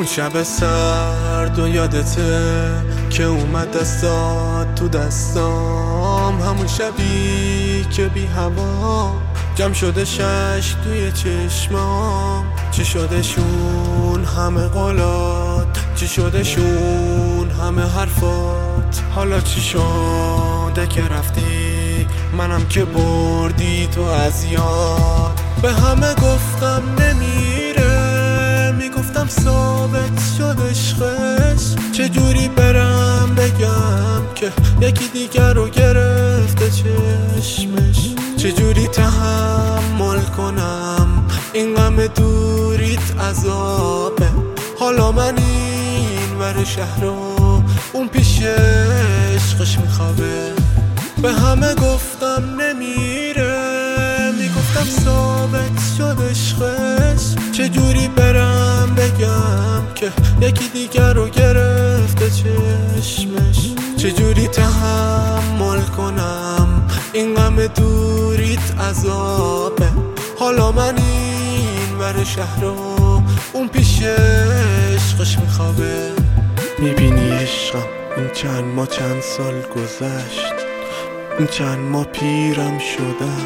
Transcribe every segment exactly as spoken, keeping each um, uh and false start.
اون شب سرد و یادته که اومد دستات تو دستام، همون شبی که بی هوا جمع شده شش توی چشمام. چی شدشون همه قولات، چی شدشون همه حرفات، حالا چی شده که رفتی منم که بردی تو از یاد. به همه گفتم نمیره، میگفتم ثابت شد عشقش، چجوری برم بگم که یکی دیگر رو گرفته چشمش، چجوری تحمل کنم این غم دوریت عذابه. حالا من این ور شهر و اون پیش عشقش میخوابه. به همه گفتم نمیره، میگفتم ثابت شد عشقش، چجوری برم بگم که یکی دیگر رو گرفته چشمش، چجوری تحمل کنم این غم دوریت عذابه. حالا من این ور شهر و اون پیش عشقش میخوابه. میبینی عشقم این چند ماه چند سال گذشت، این چند ماه پیرم شدم،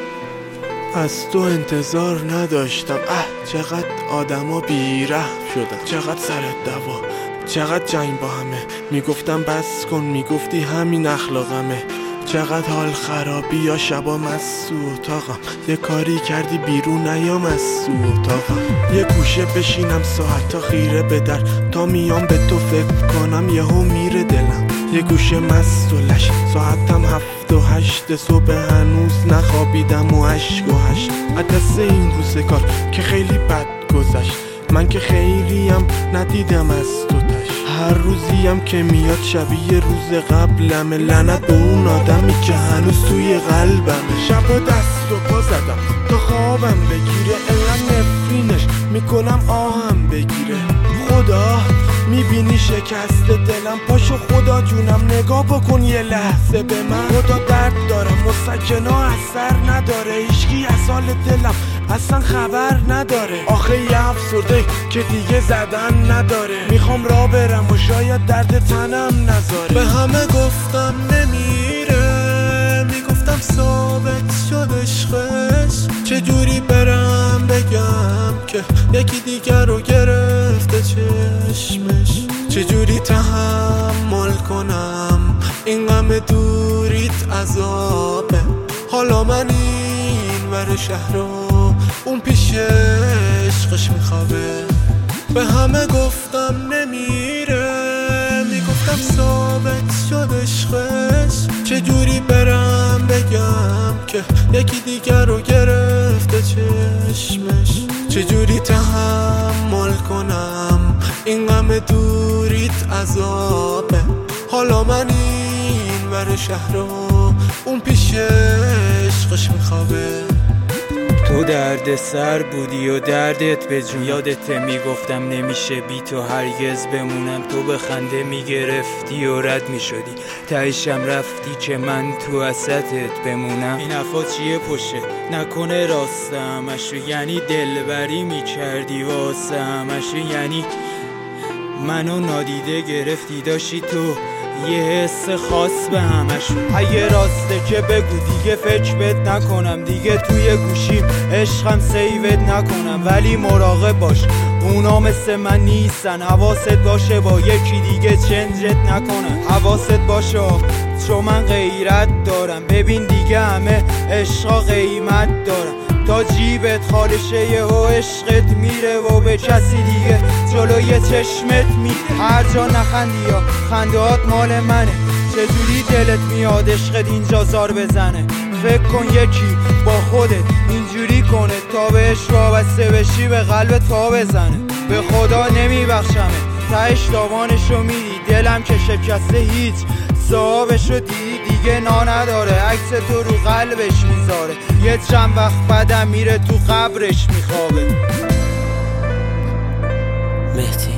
از تو انتظار نداشتم. اه چقدر آدم ها بیره شدن، چقدر سرت دوا، چقدر جنگ با همه. میگفتم بس کن، میگفتی همین اخلاقمه. چقدر حال خرابی یا شبا مست تو اتاقم، یه کاری کردی بیرون نیام از تو اتاقم. یه گوشه بشینم ساعت تا خیره به در، تا میام به تو فکر کنم یهو میره دلم. یه گوشه مست و لش، ساعتم هفت و هشت صبح هنوز نخوابیدم و عشق و هشت. عدس این روز کار که خیلی بد گذشت، من که خیلیم ندیدم از تو تش. هر روزیم که میاد شبیه روز قبلم، لعنت به اون آدمی که هنوز توی قلبمه. شبا دست و پا زدم تا خوابم بگیره، انقدر نفرینش میکنم آهم بگیره. خدا میبینی شکست دلم، پاشو خدا جونم نگاه بکن یه لحظه به من. خدا درد دارم مسکنا اثر نداره، هیچکی از حال دلم اصلا خبر نداره. آخه یه افسرده که دیگه زدن نداره، میخوام راه برم و شاید درد تنم نذاره. به همه گفتم نمیره، میگفتم ثابت شد عشقش، چجوری برم بگم که یکی دیگر رو گرفته چشمش، چجوری تحمل کنم این غم دوریت عذابه. حالا من این ور شهر و اون پیش عشقش میخوابه. به همه گفتم نمیره، میگفتم ثابت شد عشقش، چجوری برم بگم که یکی دیگر رو گرفته چشمش، چجوری تحمل کنم این غم دوریت عذابه. حالا من این ور شهر و اون پیش عشقش میخوابه. تو درد سر بودی و دردت به جون، یادته میگفتم نمیشه بی تو هرگز بمونم. تو به خنده میگرفتی و رد میشدی، تهشم رفتی که من تو وسطت بمونم. این حرفا چیه پشه نکنه راست همشو، یعنی دلبری میکردی واسه همشو، یعنی منو نادیده گرفتی داشتی تو یه حس خاص به همشون. اگه راسته که بگو دیگه فکر بد نکنم، دیگه توی گوشیم عشقم سیوت نکنم. ولی مراقب باش اونا مثل من نیستن، حواست باشه با یکی دیگه چنجت نکنن. حواست باشه چون من غیرت دارم، ببین دیگه همه عشقا قیمت دارم. تا جیبت خالشه یه و عشقت میره و به کسی دیگه جلوی چشمت میره. هر جا نخندی یا خندهات مال منه، چجوری دلت میاد عشقت اینجا زار بزنه. فکر کن یکی با خودت اینجوری کنه تا بهش وابسته بشی به قلبت پا بزنه. به خدا نمیبخشمه تهش داوانشو میدی، دلم که شکسته هیچ صاحبشو دیدی دیگه نا نداره. عکس تو رو قلبش میذاره، یه چند وقت بعدم میره تو قبرش میخوابه. مهدی